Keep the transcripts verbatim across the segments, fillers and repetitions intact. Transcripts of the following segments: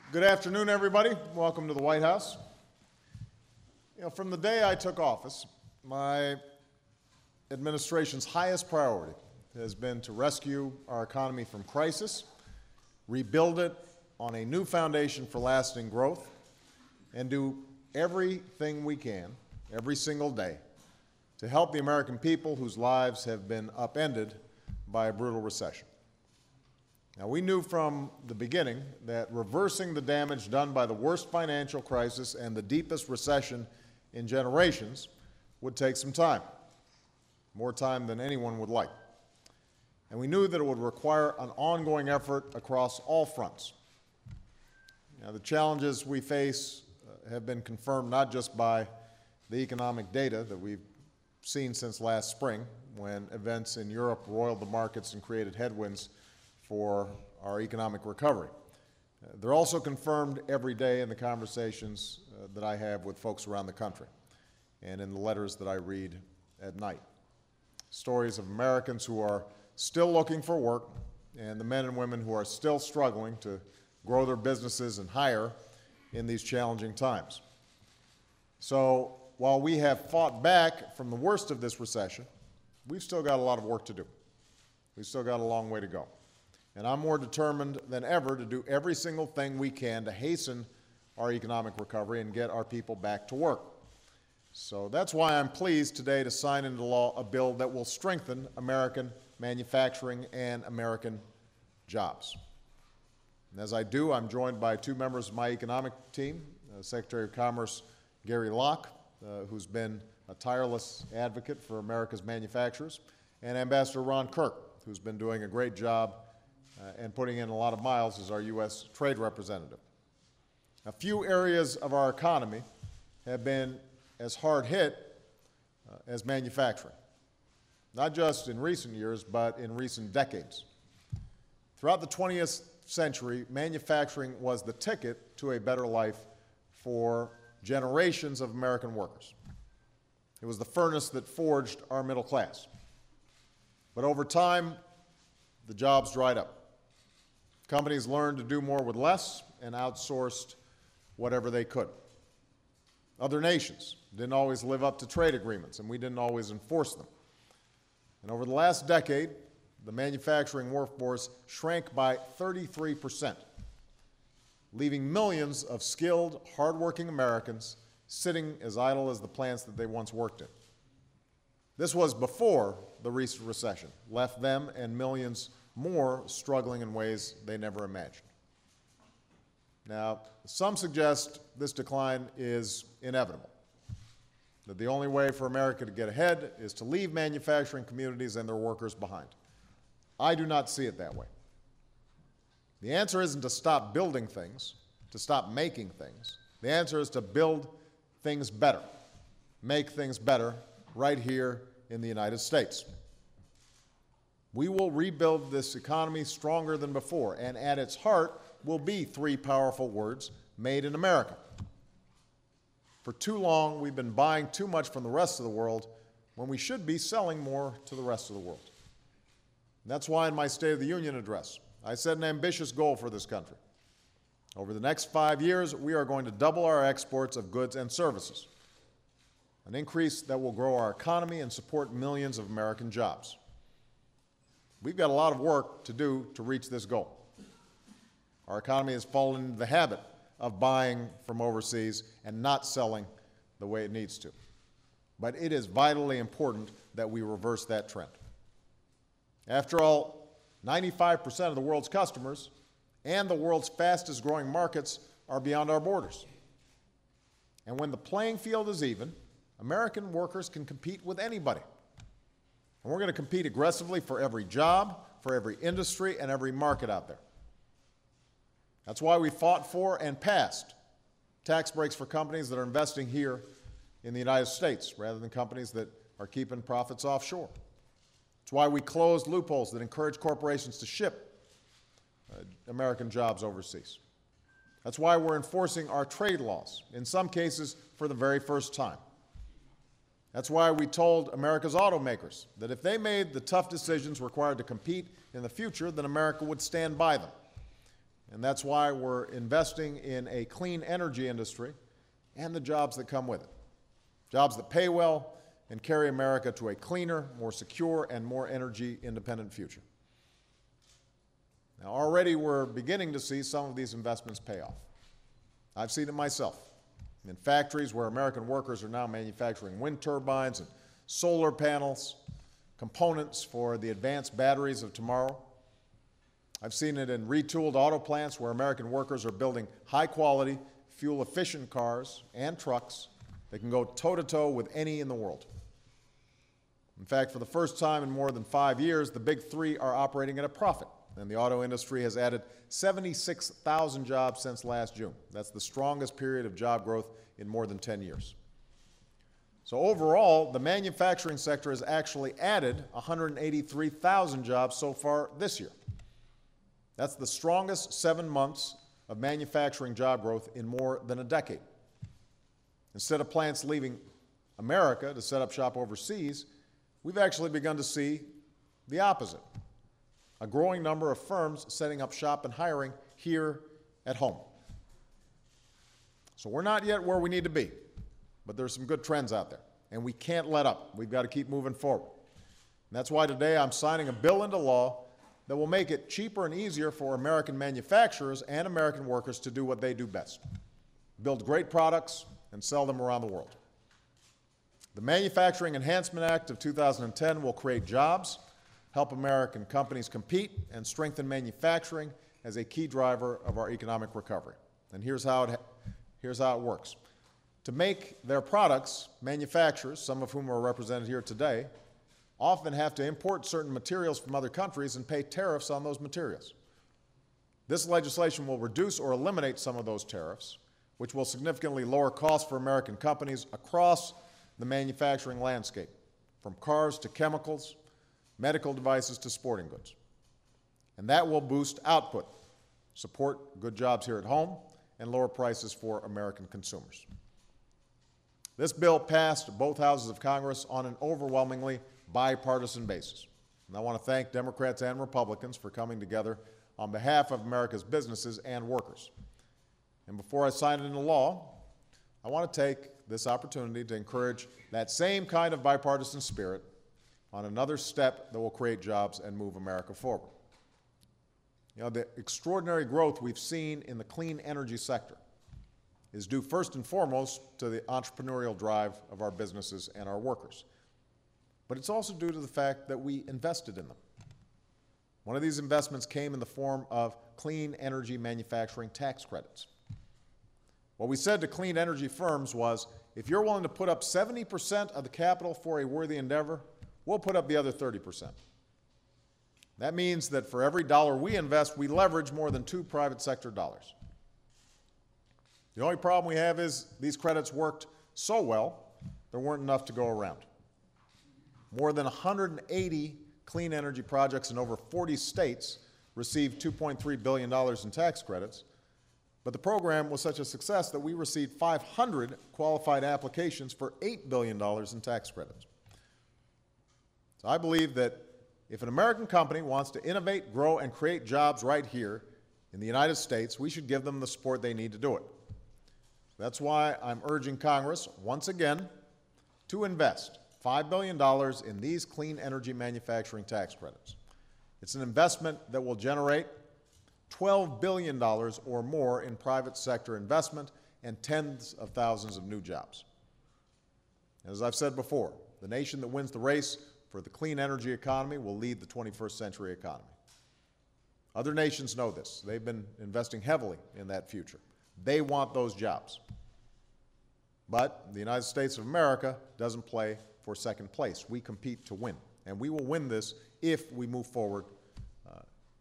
Good afternoon, everybody. Welcome to the White House. You know, from the day I took office, my administration's highest priority has been to rescue our economy from crisis, rebuild it on a new foundation for lasting growth, and do everything we can, every single day, to help the American people whose lives have been upended by a brutal recession. Now, we knew from the beginning that reversing the damage done by the worst financial crisis and the deepest recession in generations would take some time, more time than anyone would like. And we knew that it would require an ongoing effort across all fronts. Now, the challenges we face uh, have been confirmed not just by the economic data that we've seen since last spring, when events in Europe roiled the markets and created headwinds for our economic recovery. Uh, they're also confirmed every day in the conversations uh, that I have with folks around the country and in the letters that I read at night. Stories of Americans who are still looking for work and the men and women who are still struggling to grow their businesses and hire in these challenging times. So while we have fought back from the worst of this recession, we've still got a lot of work to do. We've still got a long way to go. And I'm more determined than ever to do every single thing we can to hasten our economic recovery and get our people back to work. So that's why I'm pleased today to sign into law a bill that will strengthen American manufacturing and American jobs. And as I do, I'm joined by two members of my economic team, uh, Secretary of Commerce Gary Locke, uh, who's been a tireless advocate for America's manufacturers, and Ambassador Ron Kirk, who's been doing a great job Uh, and putting in a lot of miles as our U S trade representative. A few areas of our economy have been as hard hit uh, as manufacturing, not just in recent years, but in recent decades. Throughout the twentieth century, manufacturing was the ticket to a better life for generations of American workers. It was the furnace that forged our middle class. But over time, the jobs dried up. Companies learned to do more with less and outsourced whatever they could. Other nations didn't always live up to trade agreements, and we didn't always enforce them. And over the last decade, the manufacturing workforce shrank by thirty-three percent, leaving millions of skilled, hardworking Americans sitting as idle as the plants that they once worked in. This was before the recent recession left them and millions more struggling in ways they never imagined. Now, some suggest this decline is inevitable, that the only way for America to get ahead is to leave manufacturing communities and their workers behind. I do not see it that way. The answer isn't to stop building things, to stop making things. The answer is to build things better, make things better right here in the United States. We will rebuild this economy stronger than before, and at its heart will be three powerful words: made in America. For too long, we've been buying too much from the rest of the world when we should be selling more to the rest of the world. And that's why in my State of the Union address, I set an ambitious goal for this country. Over the next five years, we are going to double our exports of goods and services, an increase that will grow our economy and support millions of American jobs. We've got a lot of work to do to reach this goal. Our economy has fallen into the habit of buying from overseas and not selling the way it needs to. But it is vitally important that we reverse that trend. After all, ninety-five percent of the world's customers and the world's fastest growing markets are beyond our borders. And when the playing field is even, American workers can compete with anybody. And we're going to compete aggressively for every job, for every industry, and every market out there. That's why we fought for and passed tax breaks for companies that are investing here in the United States rather than companies that are keeping profits offshore. That's why we closed loopholes that encourage corporations to ship uh, American jobs overseas. That's why we're enforcing our trade laws, in some cases for the very first time. That's why we told America's automakers that if they made the tough decisions required to compete in the future, then America would stand by them. And that's why we're investing in a clean energy industry and the jobs that come with it. Jobs that pay well and carry America to a cleaner, more secure, and more energy-independent future. Now, already we're beginning to see some of these investments pay off. I've seen it myself in factories where American workers are now manufacturing wind turbines and solar panels, components for the advanced batteries of tomorrow. I've seen it in retooled auto plants where American workers are building high-quality, fuel-efficient cars and trucks that can go toe-to-toe with any in the world. In fact, for the first time in more than five years, the big three are operating at a profit, and the auto industry has added seventy-six thousand jobs since last June. That's the strongest period of job growth in more than ten years. So overall, the manufacturing sector has actually added one hundred eighty-three thousand jobs so far this year. That's the strongest seven months of manufacturing job growth in more than a decade. Instead of plants leaving America to set up shop overseas, we've actually begun to see the opposite. A growing number of firms setting up shop and hiring here at home. So we're not yet where we need to be, but there's some good trends out there, and we can't let up. We've got to keep moving forward. And that's why today I'm signing a bill into law that will make it cheaper and easier for American manufacturers and American workers to do what they do best: build great products and sell them around the world. The Manufacturing Enhancement Act of two thousand ten will create jobs, help American companies compete, and strengthen manufacturing as a key driver of our economic recovery. And here's how it, here's how it works. To make their products, manufacturers, some of whom are represented here today, often have to import certain materials from other countries and pay tariffs on those materials. This legislation will reduce or eliminate some of those tariffs, which will significantly lower costs for American companies across the manufacturing landscape, from cars to chemicals, medical devices to sporting goods. And that will boost output, support good jobs here at home, and lower prices for American consumers. This bill passed both houses of Congress on an overwhelmingly bipartisan basis. And I want to thank Democrats and Republicans for coming together on behalf of America's businesses and workers. And before I sign it into law, I want to take this opportunity to encourage that same kind of bipartisan spirit on another step that will create jobs and move America forward. You know, the extraordinary growth we've seen in the clean energy sector is due first and foremost to the entrepreneurial drive of our businesses and our workers. But it's also due to the fact that we invested in them. One of these investments came in the form of clean energy manufacturing tax credits. What we said to clean energy firms was, if you're willing to put up seventy percent of the capital for a worthy endeavor, we'll put up the other thirty percent. That means that for every dollar we invest, we leverage more than two private sector dollars. The only problem we have is these credits worked so well, there weren't enough to go around. More than one hundred eighty clean energy projects in over forty states received two point three billion dollars in tax credits, but the program was such a success that we received five hundred qualified applications for eight billion dollars in tax credits. So I believe that if an American company wants to innovate, grow, and create jobs right here in the United States, we should give them the support they need to do it. That's why I'm urging Congress, once again, to invest five billion dollars in these clean energy manufacturing tax credits. It's an investment that will generate twelve billion dollars or more in private sector investment and tens of thousands of new jobs. And as I've said before, the nation that wins the race for the clean energy economy will lead the twenty-first century economy. Other nations know this. They've been investing heavily in that future. They want those jobs. But the United States of America doesn't play for second place. We compete to win. And we will win this if we move forward uh,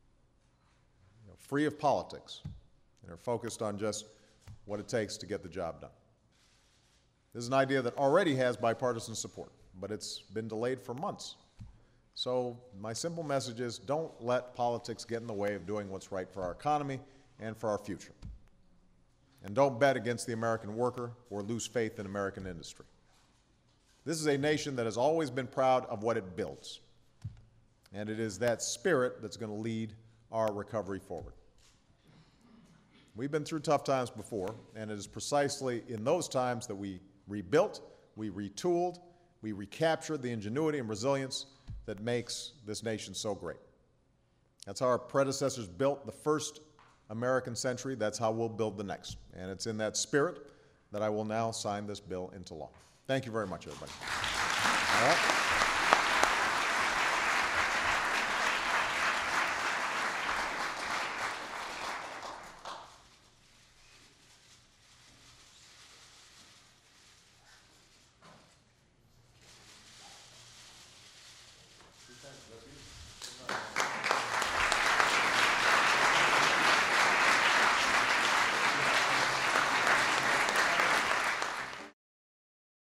you know, free of politics and are focused on just what it takes to get the job done. This is an idea that already has bipartisan support, but it's been delayed for months. So my simple message is, don't let politics get in the way of doing what's right for our economy and for our future. And don't bet against the American worker or lose faith in American industry. This is a nation that has always been proud of what it builds. And it is that spirit that's going to lead our recovery forward. We've been through tough times before, and it is precisely in those times that we rebuilt, we retooled, we recaptured the ingenuity and resilience that makes this nation so great. That's how our predecessors built the first American century. That's how we'll build the next. And it's in that spirit that I will now sign this bill into law. Thank you very much, everybody. All right.